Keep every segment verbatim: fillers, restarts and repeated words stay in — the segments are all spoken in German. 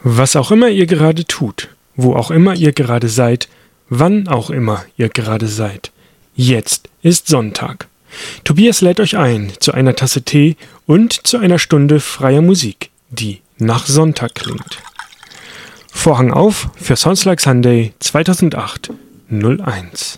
Was auch immer ihr gerade tut, wo auch immer ihr gerade seid, wann auch immer ihr gerade seid, jetzt ist Sonntag. Tobias lädt euch ein zu einer Tasse Tee und zu einer Stunde freier Musik, die nach Sonntag klingt. Vorhang auf für Sounds Like Sunday zweitausendacht null eins.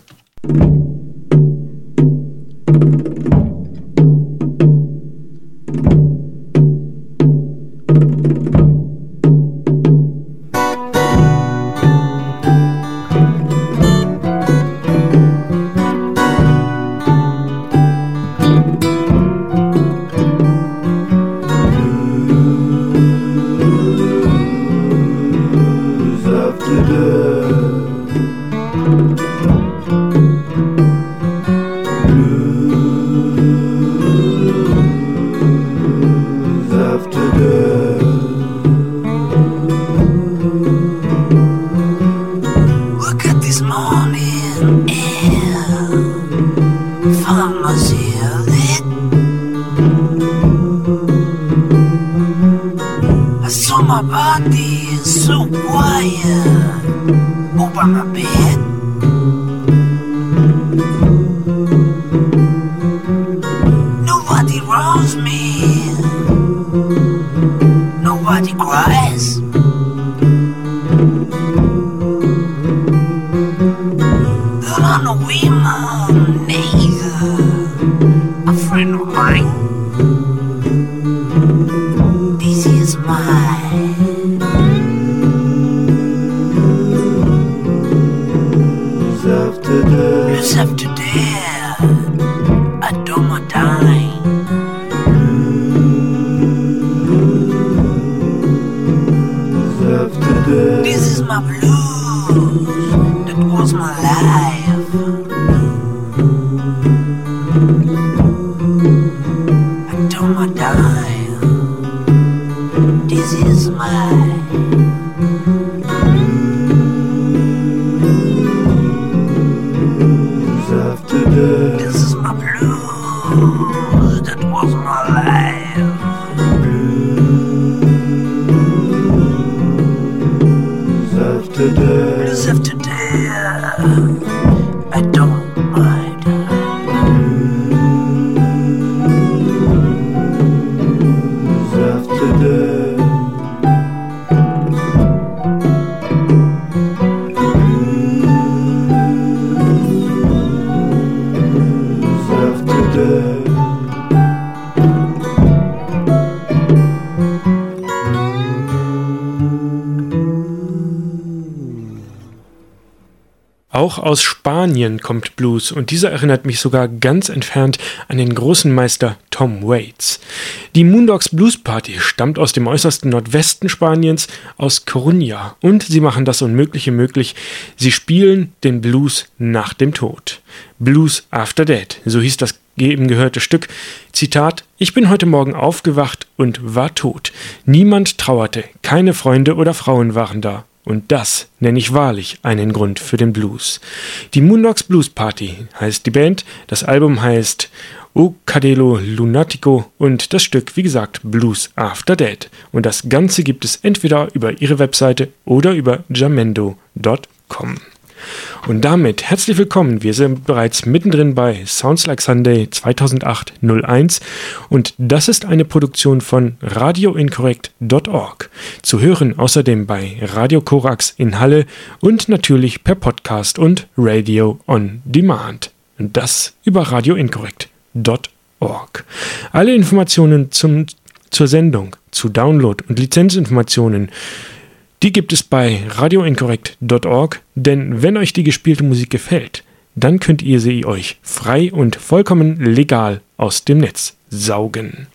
Auch aus Spanien kommt Blues und dieser erinnert mich sogar ganz entfernt an den großen Meister Tom Waits. Die Moondogs Blues Party stammt aus dem äußersten Nordwesten Spaniens, aus Coruña, und sie machen das Unmögliche möglich. Sie spielen den Blues nach dem Tod. Blues After Dead, so hieß das eben gehörte Stück. Zitat: Ich bin heute Morgen aufgewacht und war tot. Niemand trauerte, keine Freunde oder Frauen waren da. Und das nenne ich wahrlich einen Grund für den Blues. Die Moondogs Blues Party heißt die Band, das Album heißt O Cadelo Lunatico und das Stück, wie gesagt, Blues After Dead. Und das Ganze gibt es entweder über ihre Webseite oder über jamendo punkt com. Und damit herzlich willkommen, wir sind bereits mittendrin bei Sounds Like Sunday zweitausendacht null eins und das ist eine Produktion von radio inkorrekt punkt org, zu hören außerdem bei Radio Korax in Halle und natürlich per Podcast und Radio on Demand und das über radio inkorrekt punkt org. Alle Informationen zum, zur Sendung, zu Download und Lizenzinformationen, die gibt es bei radio inkorrekt punkt org, denn wenn euch die gespielte Musik gefällt, dann könnt ihr sie euch frei und vollkommen legal aus dem Netz saugen.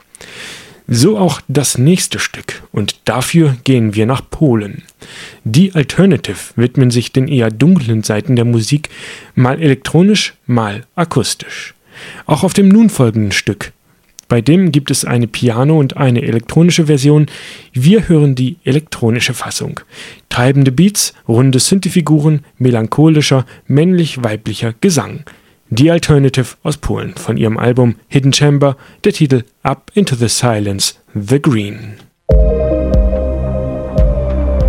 So auch das nächste Stück und dafür gehen wir nach Polen. Die Alternative widmen sich den eher dunklen Seiten der Musik, mal elektronisch, mal akustisch. Auch auf dem nun folgenden Stück, bei dem gibt es eine Piano- und eine elektronische Version. Wir hören die elektronische Fassung. Treibende Beats, runde Synthefiguren, melancholischer, männlich-weiblicher Gesang. Die Alternative aus Polen von ihrem Album Hidden Chamber, der Titel Up Into the Silence, The Green.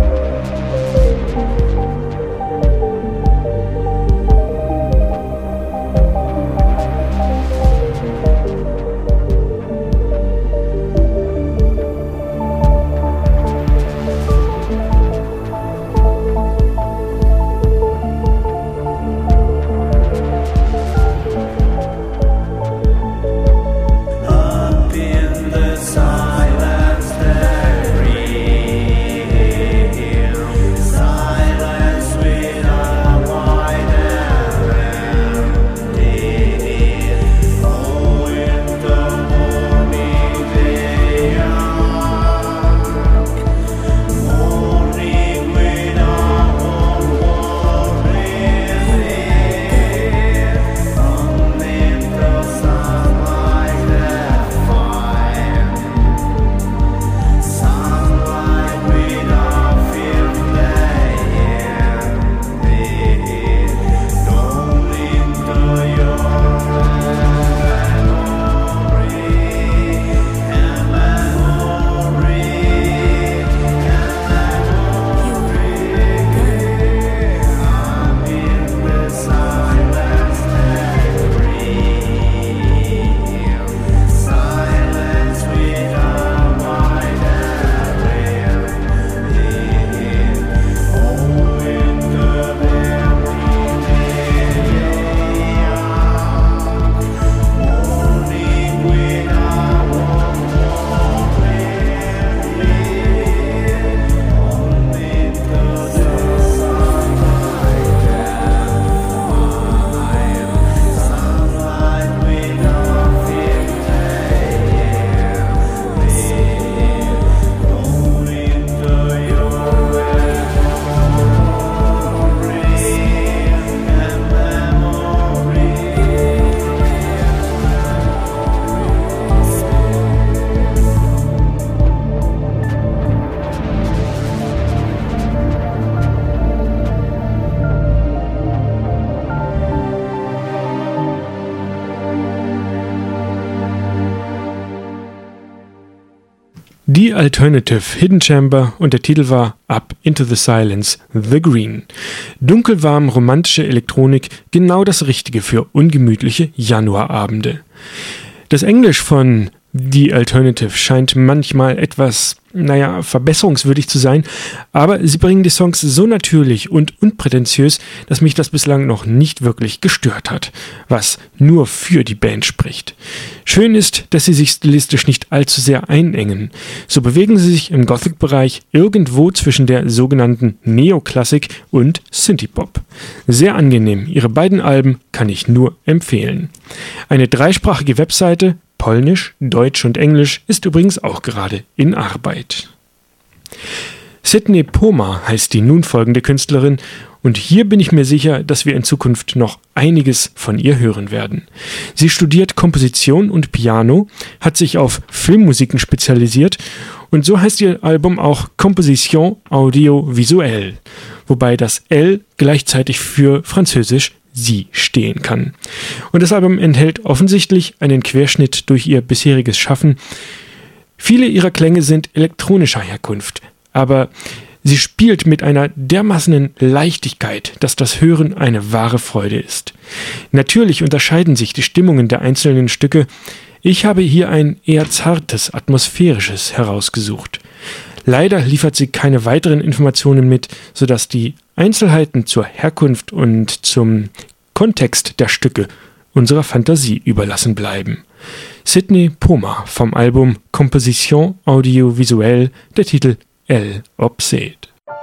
The Alternative Hidden Chamber und der Titel war Up Into the Silence, The Green. Dunkelwarm romantische Elektronik, genau das Richtige für ungemütliche Januarabende. Das Englisch von The Alternative scheint manchmal etwas, naja, verbesserungswürdig zu sein, aber sie bringen die Songs so natürlich und unprätentiös, dass mich das bislang noch nicht wirklich gestört hat, was nur für die Band spricht. Schön ist, dass sie sich stilistisch nicht allzu sehr einengen. So bewegen sie sich im Gothic-Bereich irgendwo zwischen der sogenannten Neoklassik und Synthie-Pop. Sehr angenehm, ihre beiden Alben kann ich nur empfehlen. Eine dreisprachige Webseite, Polnisch, Deutsch und Englisch, ist übrigens auch gerade in Arbeit. Sydney Poma heißt die nun folgende Künstlerin und hier bin ich mir sicher, dass wir in Zukunft noch einiges von ihr hören werden. Sie studiert Komposition und Piano, hat sich auf Filmmusiken spezialisiert und so heißt ihr Album auch Composition Audiovisuelle, wobei das L gleichzeitig für Französisch sie stehen kann. Und das Album enthält offensichtlich einen Querschnitt durch ihr bisheriges Schaffen. Viele ihrer Klänge sind elektronischer Herkunft, aber sie spielt mit einer dermaßenen Leichtigkeit, dass das Hören eine wahre Freude ist. Natürlich unterscheiden sich die Stimmungen der einzelnen Stücke. Ich habe hier ein eher zartes, atmosphärisches herausgesucht. Leider liefert sie keine weiteren Informationen mit, sodass die Einzelheiten zur Herkunft und zum Kontext der Stücke unserer Fantasie überlassen bleiben. Sydney Poma vom Album Composition Audiovisuelle, der Titel El Obsede.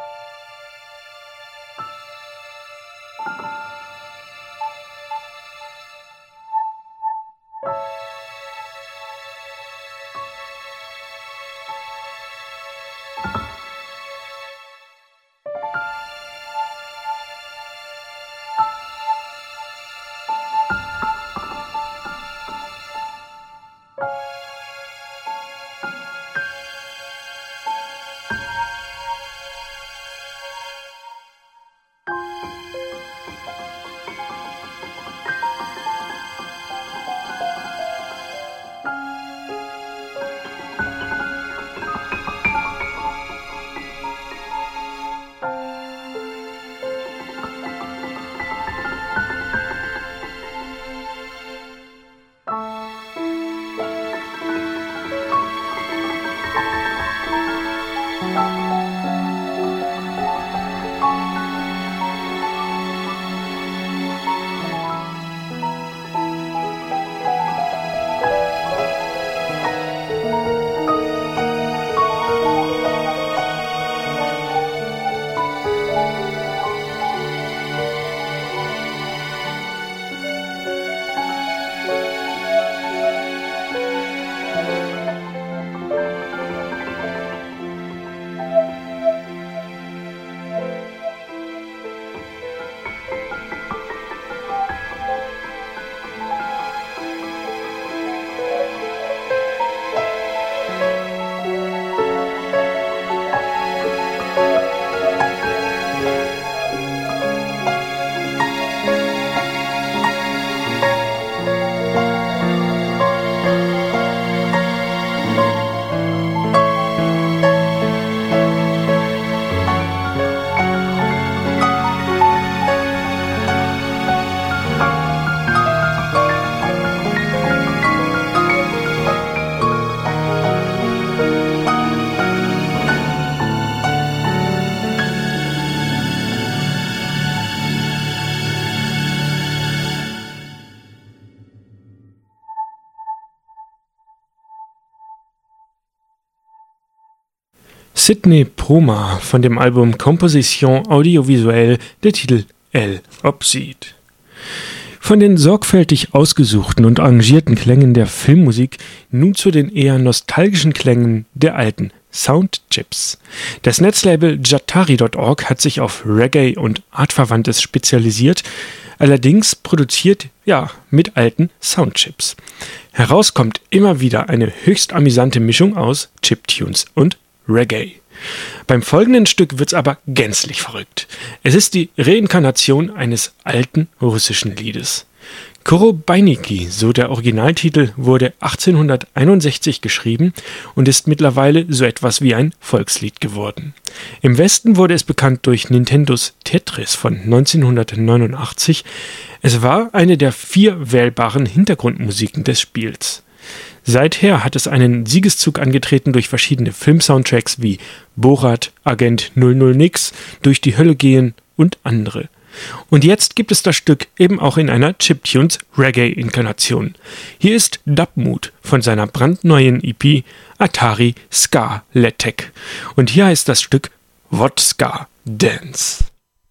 Sydney Poma von dem Album Composition Audiovisuelle, der Titel El Obsede. Von den sorgfältig ausgesuchten und arrangierten Klängen der Filmmusik nun zu den eher nostalgischen Klängen der alten Soundchips. Das Netzlabel Jatari Punkt org hat sich auf Reggae und Artverwandtes spezialisiert, allerdings produziert, ja, mit alten Soundchips. Heraus kommt immer wieder eine höchst amüsante Mischung aus Chiptunes und Reggae. Beim folgenden Stück wird's aber gänzlich verrückt. Es ist die Reinkarnation eines alten russischen Liedes. Korobeiniki, so der Originaltitel, wurde achtzehnhunderteinundsechzig geschrieben und ist mittlerweile so etwas wie ein Volkslied geworden. Im Westen wurde es bekannt durch Nintendos Tetris von neunzehnhundertneunundachtzig. Es war eine der vier wählbaren Hintergrundmusiken des Spiels. Seither hat es einen Siegeszug angetreten durch verschiedene Filmsoundtracks wie Borat, Agent null null nix, Durch die Hölle gehen und andere. Und jetzt gibt es das Stück eben auch in einer Chiptunes Reggae-Inkarnation. Hier ist Dubmood von seiner brandneuen E P Atari Ska Letek. Und hier heißt das Stück What Ska Dance.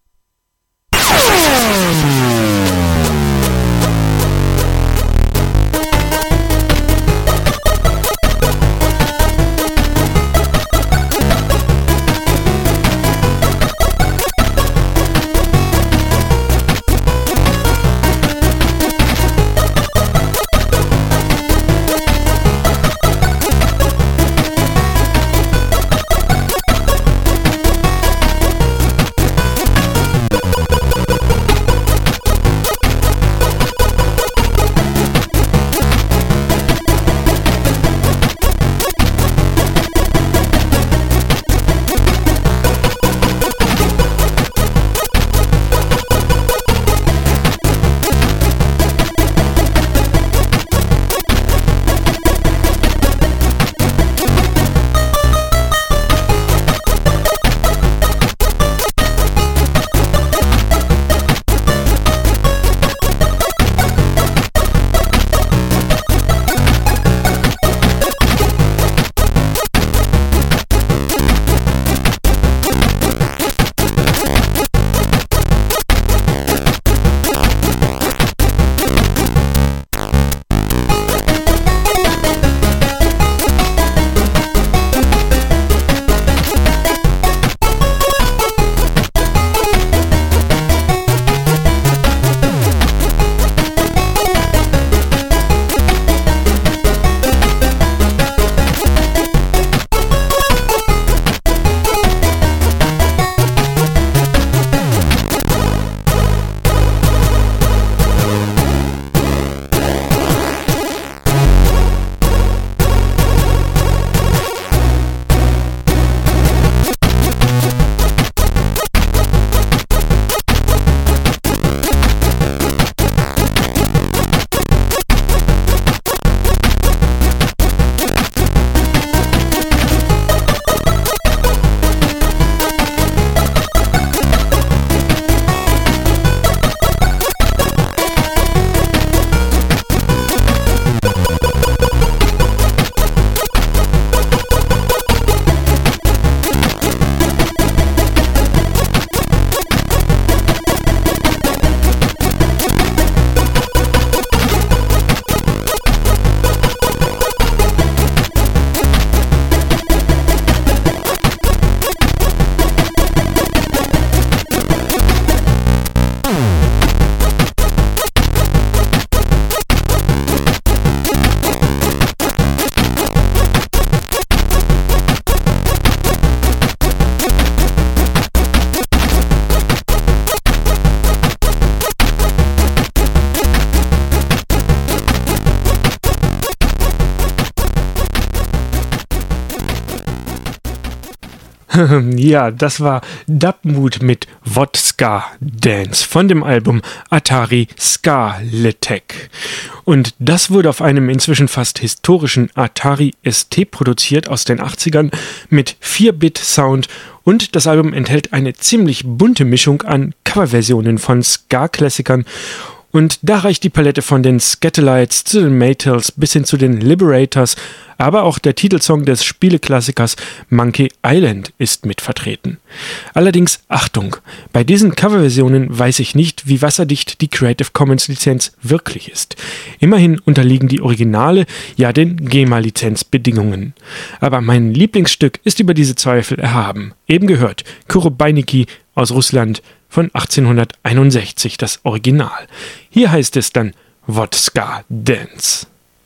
Ja, das war Dubmood mit What Ska Dance von dem Album Atari Ska Letek. Und das wurde auf einem inzwischen fast historischen Atari S T produziert aus den achtzigern mit vier Bit Sound, und das Album enthält eine ziemlich bunte Mischung an Coverversionen von Ska-Klassikern. Und da reicht die Palette von den Skatalites zu den Maytals bis hin zu den Liberators, aber auch der Titelsong des Spieleklassikers Monkey Island ist mit vertreten. Allerdings Achtung, bei diesen Coverversionen weiß ich nicht, wie wasserdicht die Creative Commons Lizenz wirklich ist. Immerhin unterliegen die Originale ja den GEMA-Lizenzbedingungen. Aber mein Lieblingsstück ist über diese Zweifel erhaben. Eben gehört Korobeiniki aus Russland von achtzehnhunderteinundsechzig, das Original. Hier heißt es dann What Ska Dance.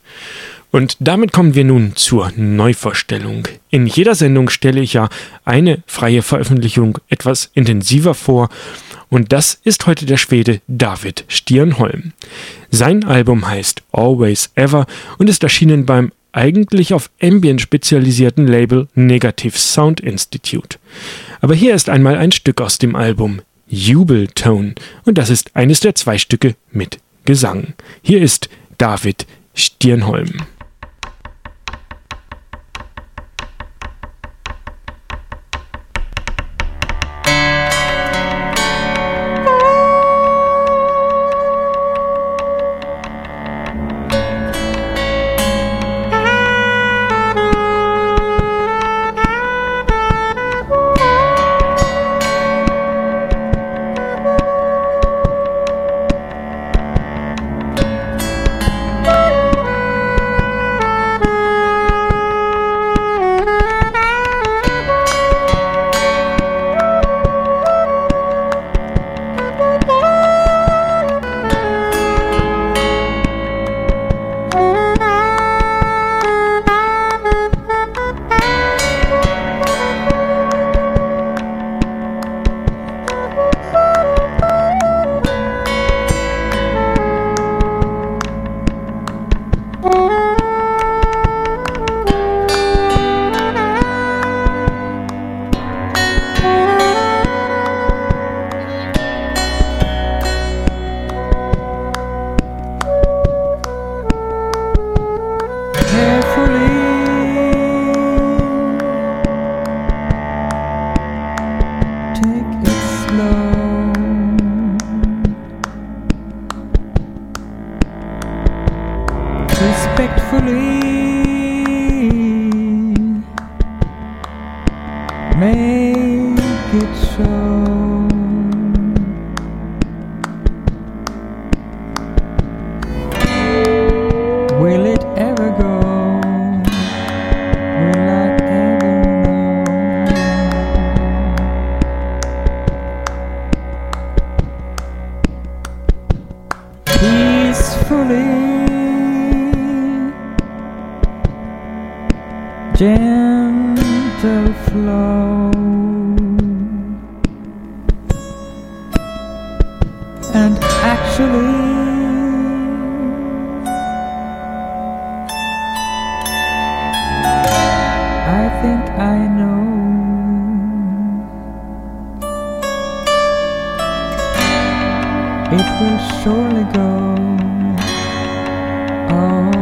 Und damit kommen wir nun zur Neuvorstellung. In jeder Sendung stelle ich ja eine freie Veröffentlichung etwas intensiver vor. Und das ist heute der Schwede David Stiernholm. Sein Album heißt Always Ever und ist erschienen beim eigentlich auf Ambient spezialisierten Label Negative Sound Institute. Aber hier ist einmal ein Stück aus dem Album, Jubeltone, und das ist eines der zwei Stücke mit Gesang. Hier ist David Stiernholm. Gentle flow and actually I think I know it will surely go. Oh,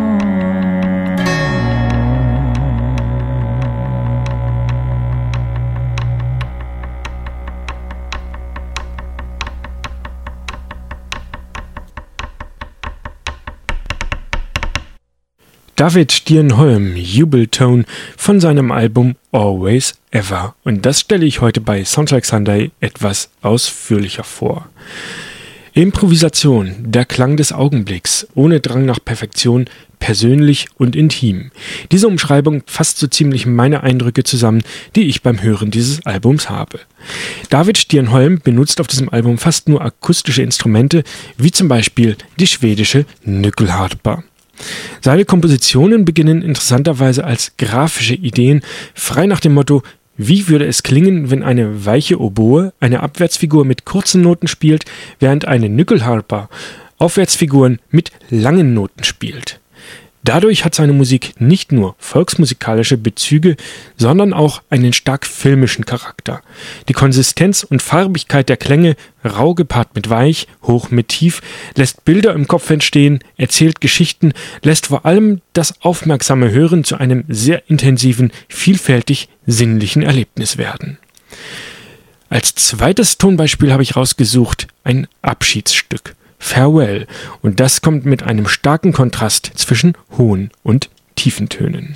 David Stiernholm, Jubeltone von seinem Album Always Ever. Und das stelle ich heute bei Soundtrack Sunday etwas ausführlicher vor. Improvisation, der Klang des Augenblicks, ohne Drang nach Perfektion, persönlich und intim. Diese Umschreibung fasst so ziemlich meine Eindrücke zusammen, die ich beim Hören dieses Albums habe. David Stiernholm benutzt auf diesem Album fast nur akustische Instrumente, wie zum Beispiel die schwedische Nyckelharpa. Seine Kompositionen beginnen interessanterweise als grafische Ideen, frei nach dem Motto: Wie würde es klingen, wenn eine weiche Oboe eine Abwärtsfigur mit kurzen Noten spielt, während eine Nyckelharpa Aufwärtsfiguren mit langen Noten spielt? Dadurch hat seine Musik nicht nur volksmusikalische Bezüge, sondern auch einen stark filmischen Charakter. Die Konsistenz und Farbigkeit der Klänge, rau gepaart mit weich, hoch mit tief, lässt Bilder im Kopf entstehen, erzählt Geschichten, lässt vor allem das aufmerksame Hören zu einem sehr intensiven, vielfältig sinnlichen Erlebnis werden. Als zweites Tonbeispiel habe ich rausgesucht ein Abschiedsstück. Farewell, und das kommt mit einem starken Kontrast zwischen hohen und tiefen Tönen.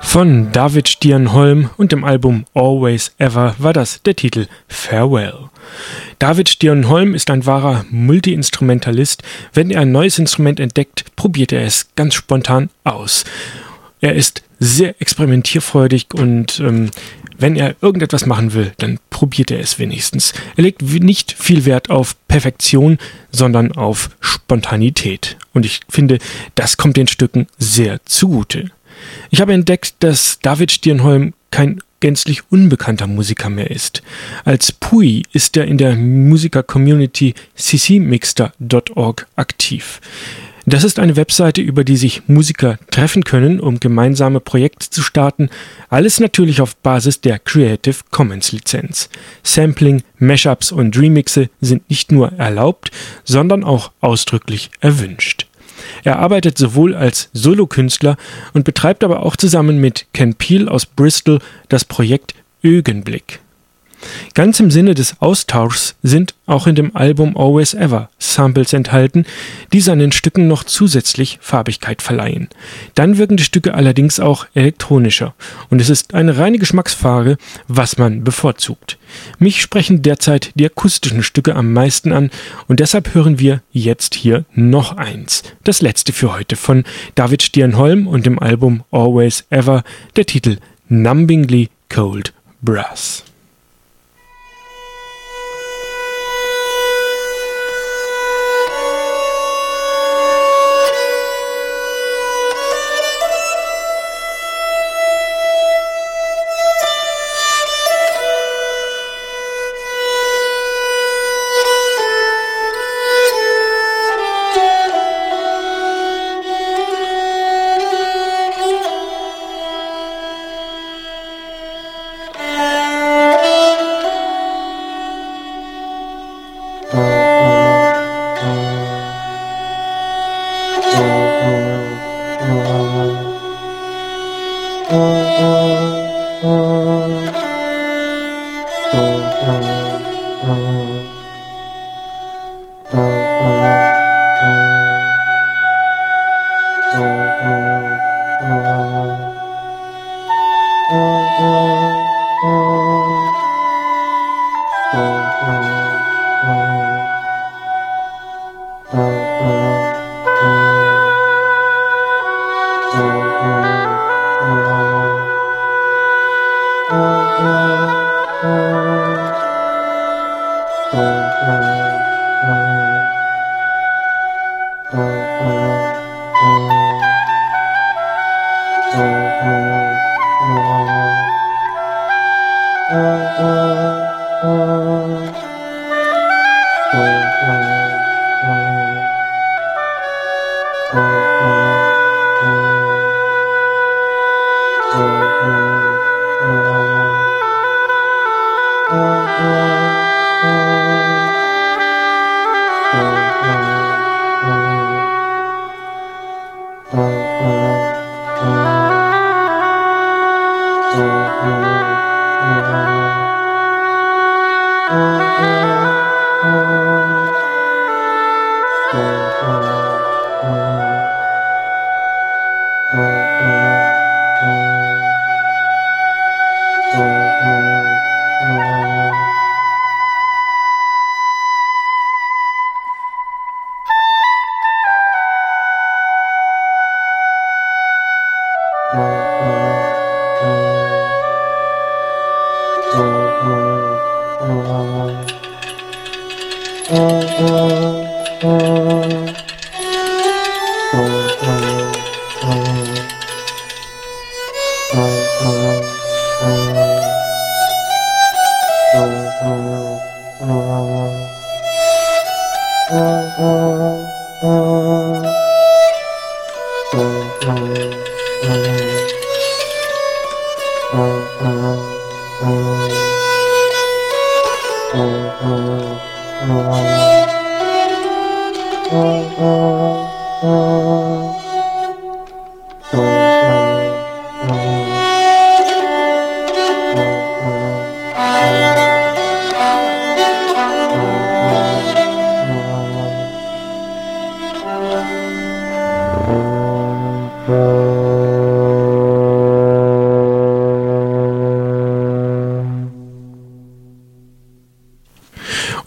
Von David Stiernholm und dem Album Always Ever war das der Titel Farewell. David Stiernholm ist ein wahrer Multi-Instrumentalist. Wenn er ein neues Instrument entdeckt, probiert er es ganz spontan aus. Er ist sehr experimentierfreudig und ähm, wenn er irgendetwas machen will, dann probiert er es wenigstens. Er legt nicht viel Wert auf Perfektion, sondern auf Spontanität. Und ich finde, das kommt den Stücken sehr zugute. Ich habe entdeckt, dass David Stiernholm kein gänzlich unbekannter Musiker mehr ist. Als Pui ist er in der Musiker-Community c c mixter punkt org aktiv. Das ist eine Webseite, über die sich Musiker treffen können, um gemeinsame Projekte zu starten. Alles natürlich auf Basis der Creative Commons Lizenz. Sampling, Mashups und Remixe sind nicht nur erlaubt, sondern auch ausdrücklich erwünscht. Er arbeitet sowohl als Solokünstler und betreibt aber auch zusammen mit Ken Peel aus Bristol das Projekt Ögenblick. Ganz im Sinne des Austauschs sind auch in dem Album Always Ever Samples enthalten, die seinen Stücken noch zusätzlich Farbigkeit verleihen. Dann wirken die Stücke allerdings auch elektronischer und es ist eine reine Geschmacksfrage, was man bevorzugt. Mich sprechen derzeit die akustischen Stücke am meisten an und deshalb hören wir jetzt hier noch eins. Das letzte für heute von David Stiernholm und dem Album Always Ever, der Titel Numbingly Cold Brass.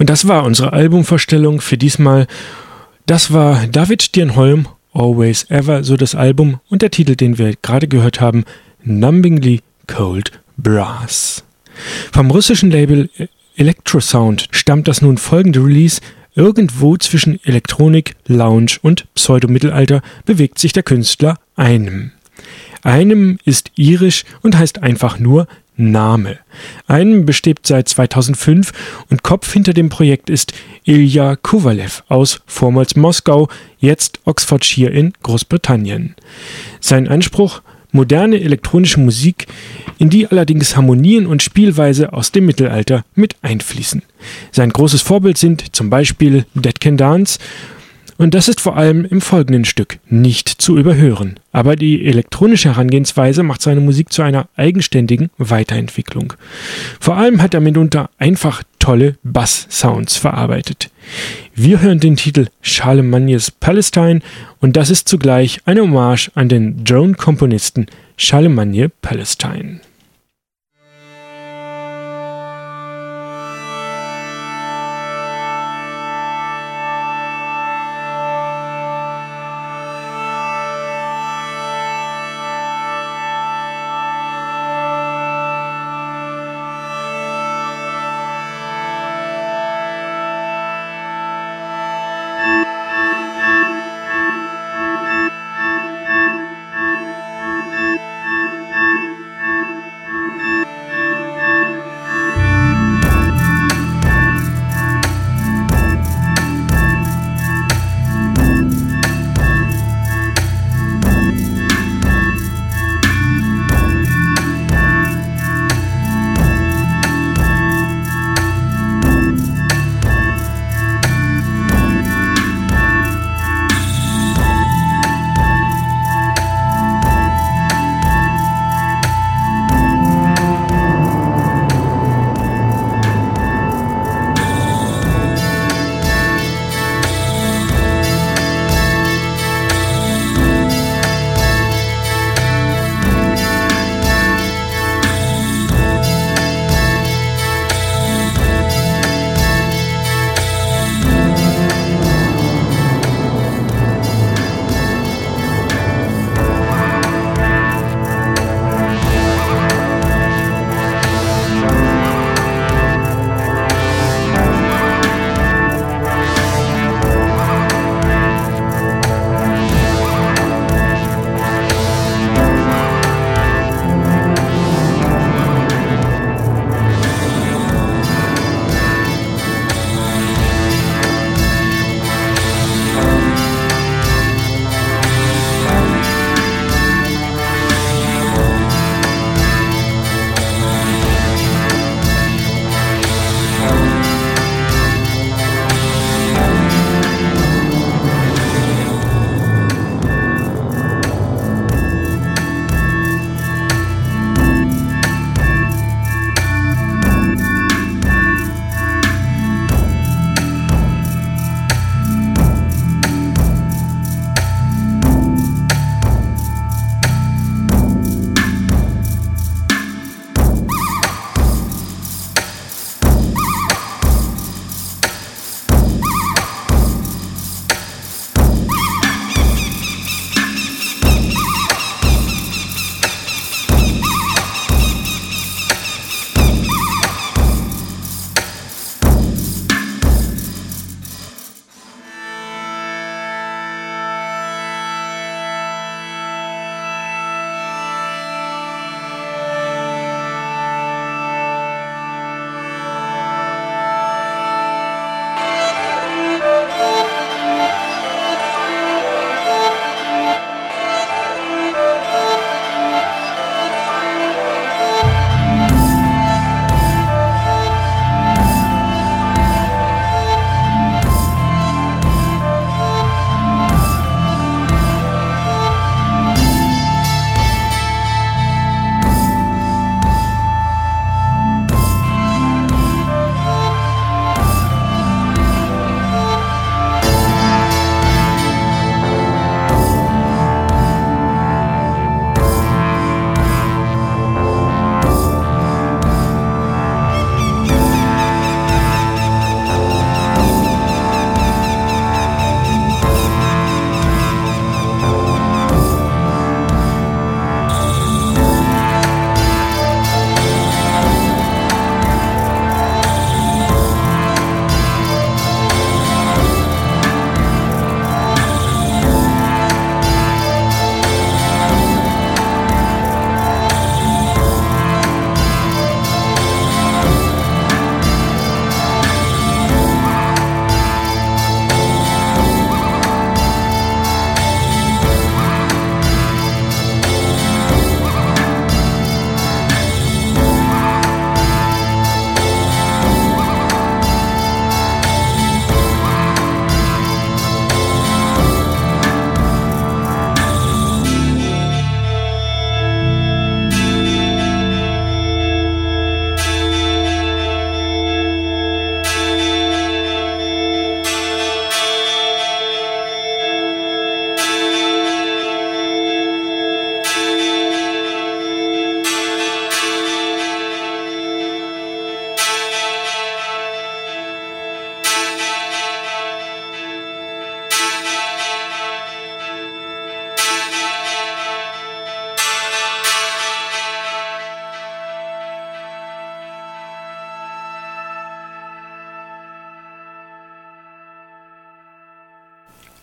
Und das war unsere Albumvorstellung für diesmal. Das war David Stirnholm, Always Ever, so das Album, und der Titel, den wir gerade gehört haben, Numbingly Cold Brass. Vom russischen Label Electrosound stammt das nun folgende Release. Irgendwo zwischen Elektronik, Lounge und Pseudo-Mittelalter bewegt sich der Künstler Einem. Einem ist irisch und heißt einfach nur Name. Einem besteht seit zweitausendfünf und Kopf hinter dem Projekt ist Ilya Kovalev aus vormals Moskau, jetzt Oxfordshire in Großbritannien. Sein Anspruch: moderne elektronische Musik, in die allerdings Harmonien und Spielweise aus dem Mittelalter mit einfließen. Sein großes Vorbild sind zum Beispiel Dead Can Dance, und das ist vor allem im folgenden Stück nicht zu überhören. Aber die elektronische Herangehensweise macht seine Musik zu einer eigenständigen Weiterentwicklung. Vor allem hat er mitunter einfach tolle Bass-Sounds verarbeitet. Wir hören den Titel Charlemagne's Palestine, und das ist zugleich eine Hommage an den Drone-Komponisten Charlemagne Palestine.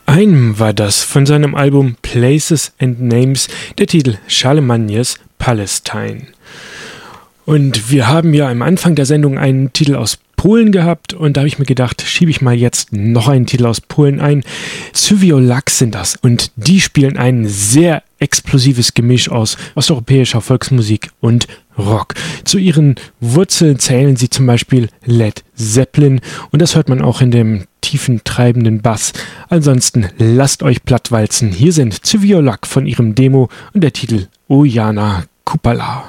Einem war das von seinem Album Places and Names, der Titel Charlemagne's Palestine. Und wir haben ja am Anfang der Sendung einen Titel aus Polen gehabt und da habe ich mir gedacht, schiebe ich mal jetzt noch einen Titel aus Polen ein. Cyriolak sind das und die spielen ein sehr explosives Gemisch aus osteuropäischer Volksmusik und Rock. Zu ihren Wurzeln zählen sie zum Beispiel Led Zeppelin und das hört man auch in dem tiefen, treibenden Bass. Ansonsten lasst euch plattwalzen. Hier sind Cyriolak von ihrem Demo und der Titel Ojana Kupala.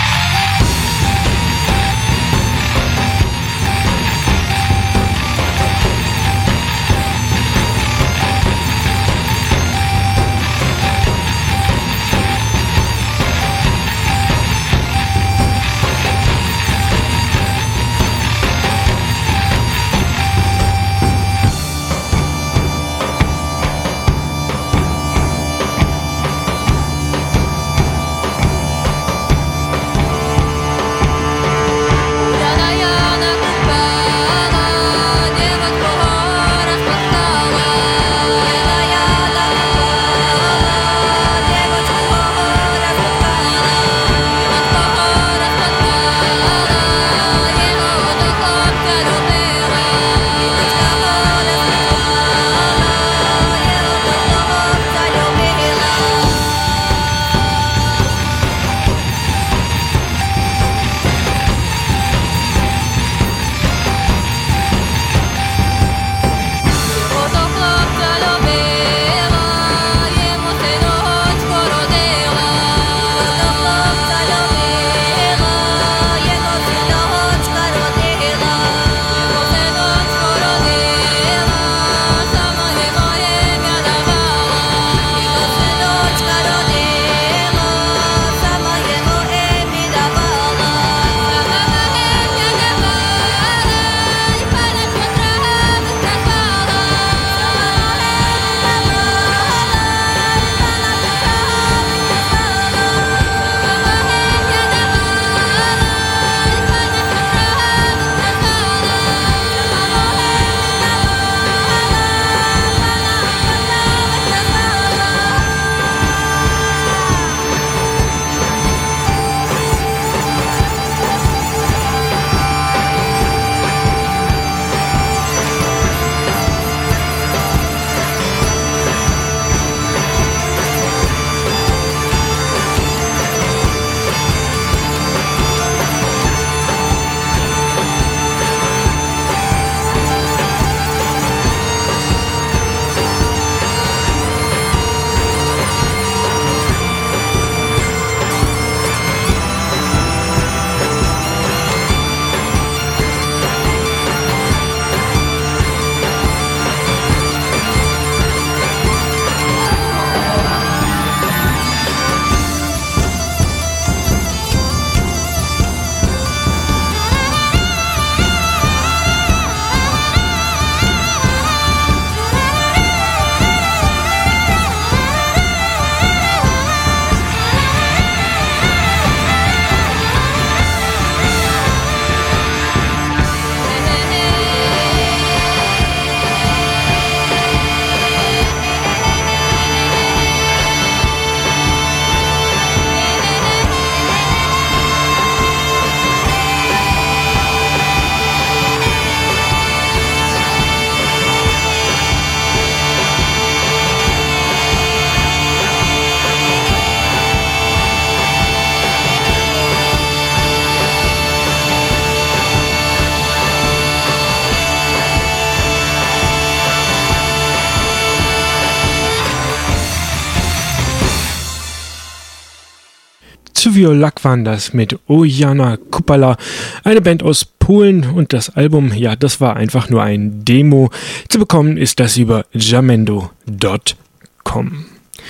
Cyriolak waren das mit Ojana Kupala, eine Band aus Polen und das Album, ja, das war einfach nur ein Demo. Zu bekommen ist das über jamendo Punkt com.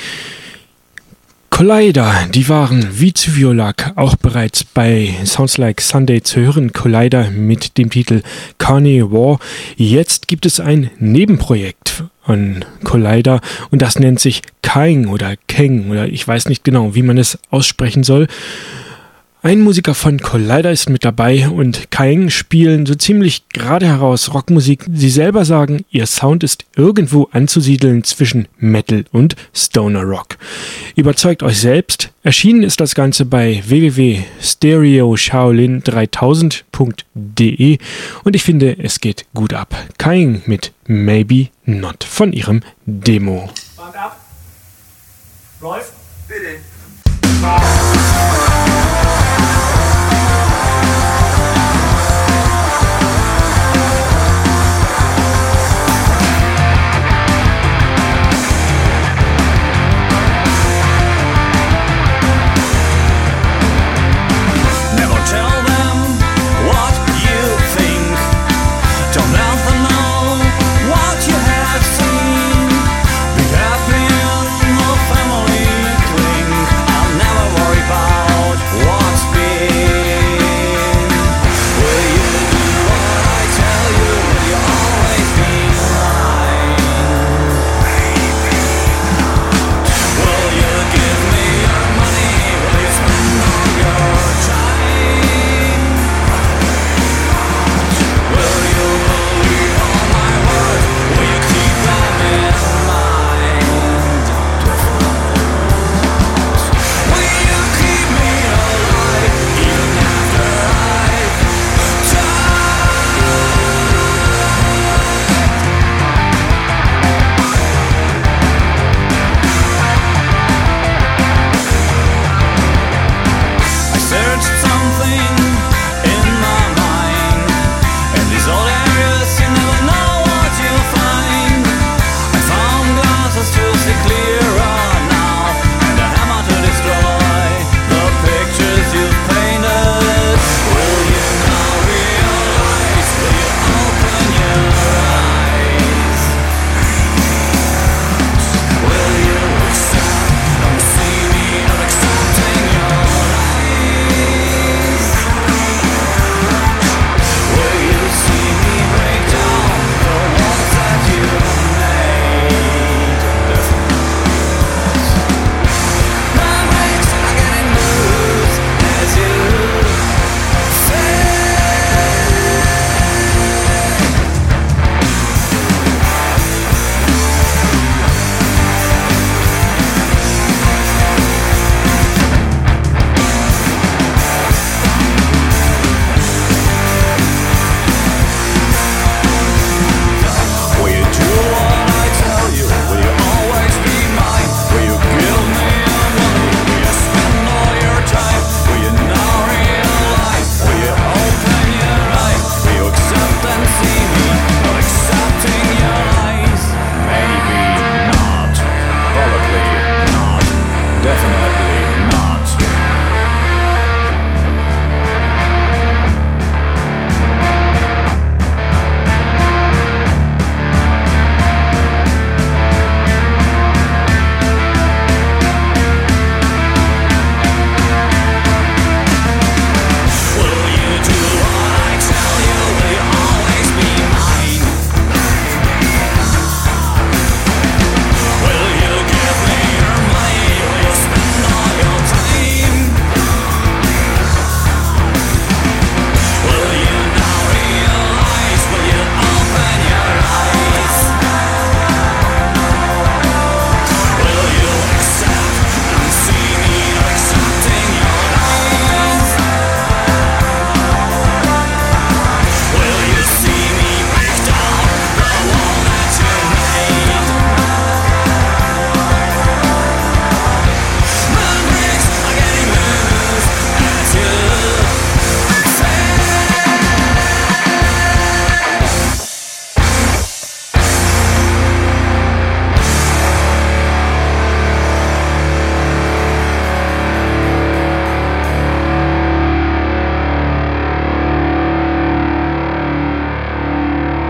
Collider, die waren wie Cyriolak auch bereits bei Sounds Like Sunday zu hören. Collider mit dem Titel Carnivore. Jetzt gibt es ein Nebenprojekt von Collider und das nennt sich Kaing oder Keng oder ich weiß nicht genau, wie man es aussprechen soll. Ein Musiker von Collider ist mit dabei und Kying spielen so ziemlich gerade heraus Rockmusik. Sie selber sagen, ihr Sound ist irgendwo anzusiedeln zwischen Metal und Stoner Rock. Überzeugt euch selbst. Erschienen ist das Ganze bei w w w punkt stereo shaolin dreitausend punkt de und ich finde, es geht gut ab. Kying mit Maybe Not von ihrem Demo. Band ab. Läuft. Bitte.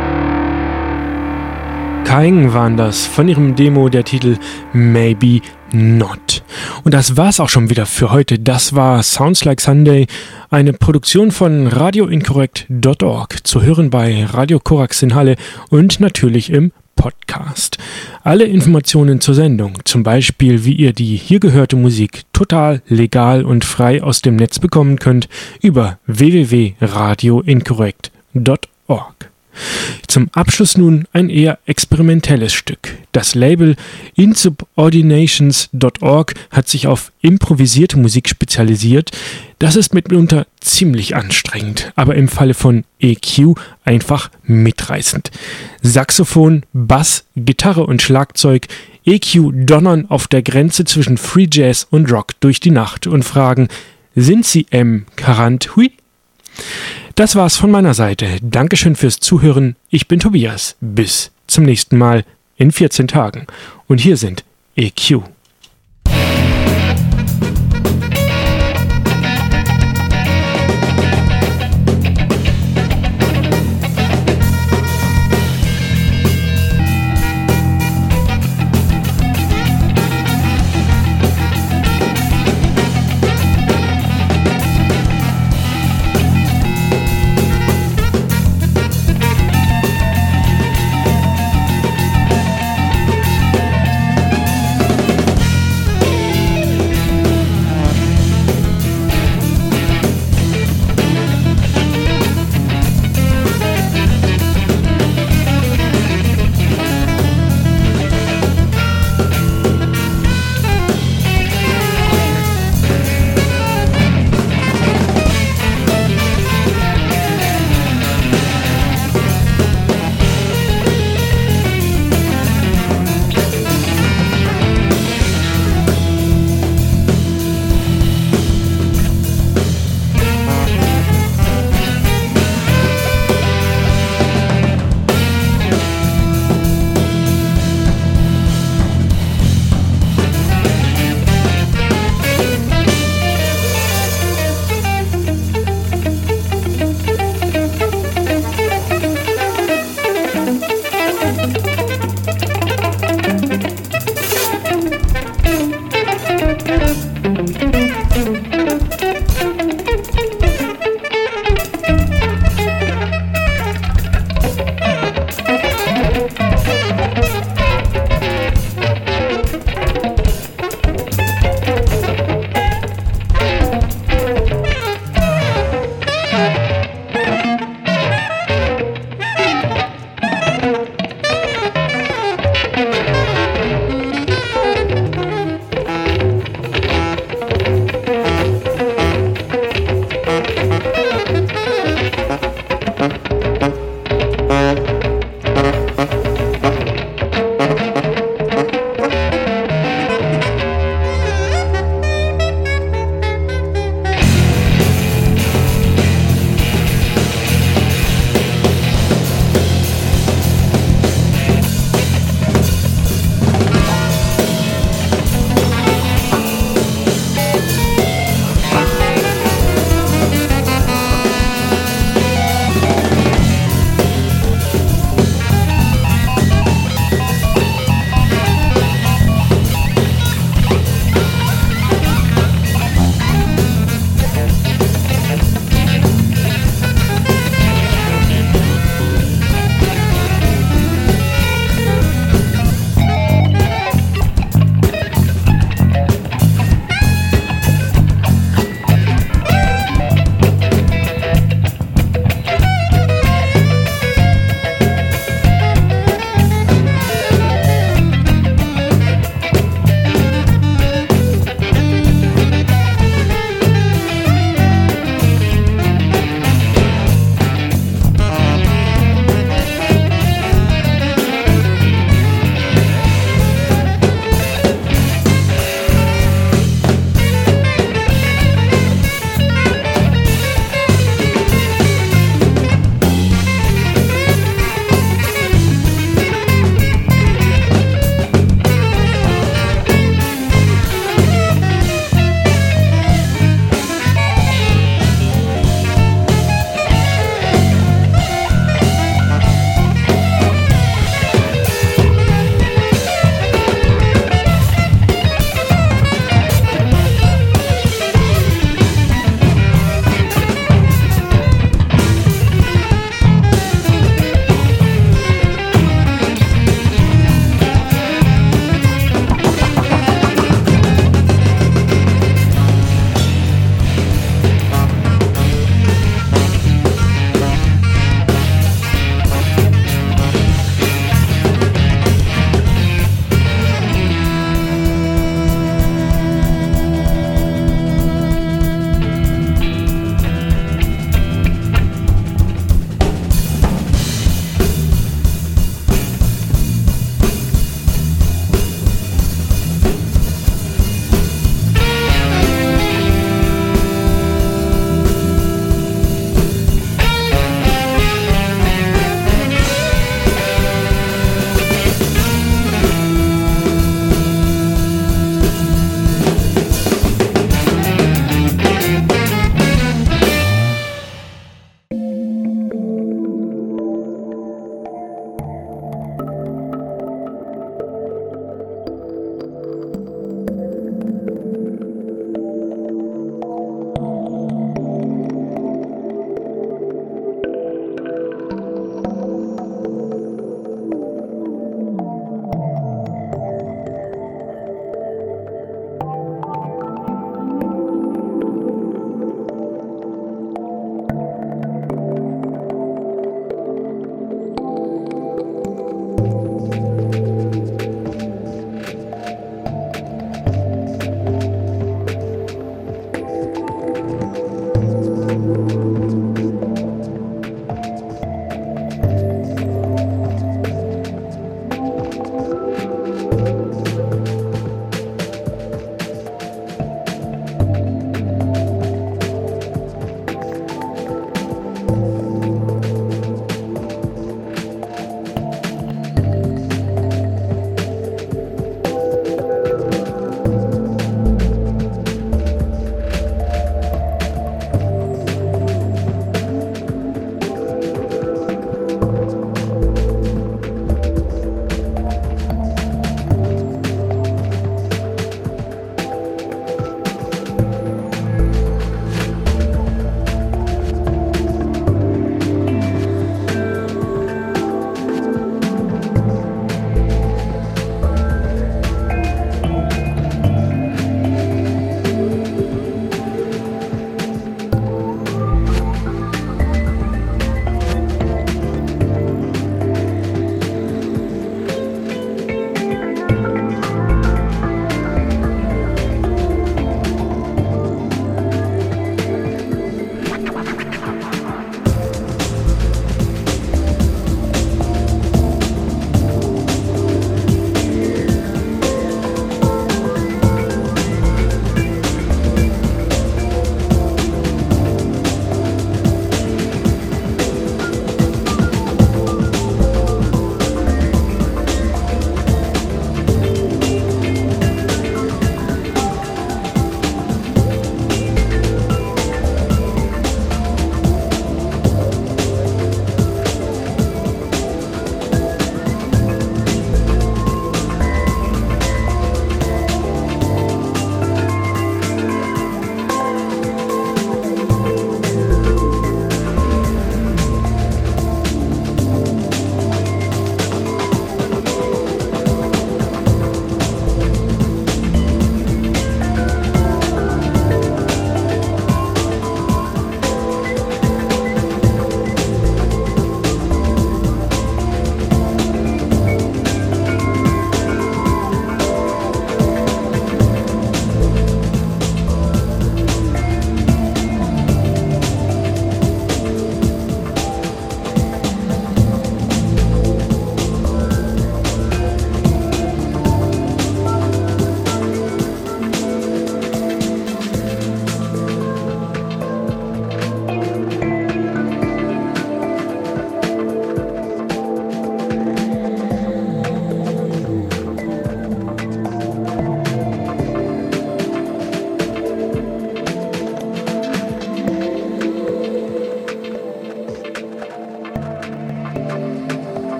Kying waren das, von ihrem Demo der Titel Maybe Not. Und das war's auch schon wieder für heute. Das war Sounds Like Sunday, eine Produktion von radio inkorrekt punkt org, zu hören bei Radio Korax in Halle und natürlich im Podcast. Alle Informationen zur Sendung, zum Beispiel wie ihr die hier gehörte Musik total legal und frei aus dem Netz bekommen könnt, über w w w punkt radio inkorrekt punkt org. Zum Abschluss nun ein eher experimentelles Stück. Das Label insubordinations punkt org hat sich auf improvisierte Musik spezialisiert. Das ist mitunter ziemlich anstrengend, aber im Falle von E Q einfach mitreißend. Saxophon, Bass, Gitarre und Schlagzeug, E Q donnern auf der Grenze zwischen Free Jazz und Rock durch die Nacht und fragen, sind Sie M. Carant Hui? Das war's von meiner Seite. Dankeschön fürs Zuhören. Ich bin Tobias. Bis zum nächsten Mal in vierzehn Tagen. Und hier sind E Q.